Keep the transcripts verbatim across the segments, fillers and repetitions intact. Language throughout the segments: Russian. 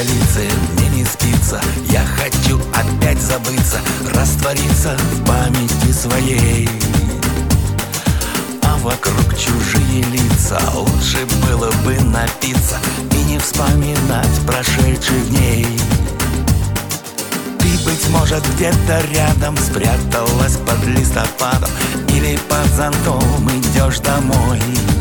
столице мне не спится. Я хочу опять забыться, раствориться в памяти своей. А вокруг чужие лица, лучше было бы напиться и не вспоминать прошедших дней. Ты, быть может, где-то рядом спряталась под листопадом или под зонтом идешь домой.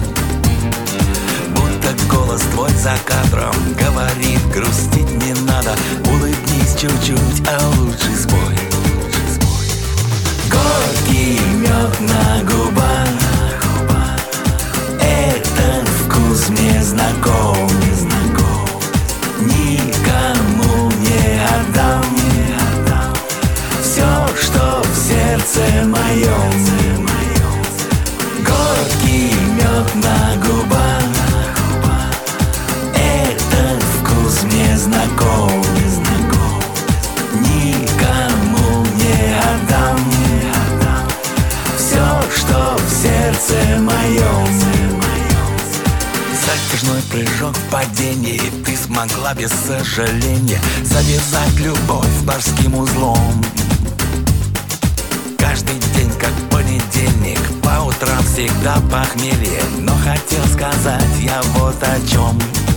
Будто голос твой за кадром говорит: грустить не надо, улыбнись чуть-чуть, а лучше спой. Горький мед на губах, этот вкус мне знаком. Никому не отдам все, что в сердце моем. Горький мед на губах, этот вкус мне знаком. Никому не отдам все, что в сердце моем. Затяжной прыжок в падении, ты смогла без сожаления завязать любовь морским узлом. Каждый день как понедельник, по утрам всегда похмелье. Но хотел сказать я вот о чем.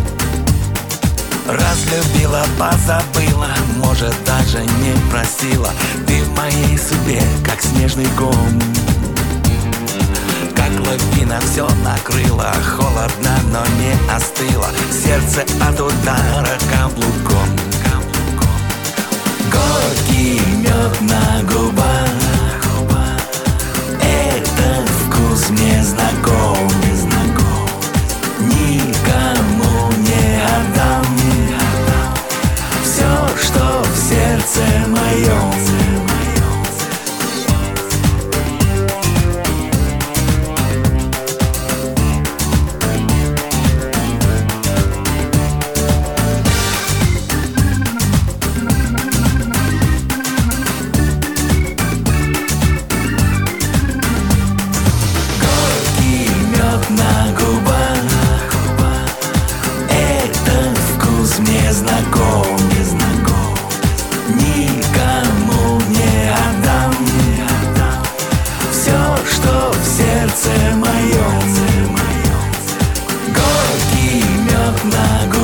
Разлюбила, позабыла, может даже не простила. Ты в моей судьбе как снежный ком. Как лавина все накрыла, холодно, но не остыло. Сердце от удара каблуком. Горький мед на губах, этот вкус мне знаком. Никому не отдам все, что в сердце моем. На губах, этот вкус мне знаком. Никому не отдам все, что в сердце моем. Горький мед на губах.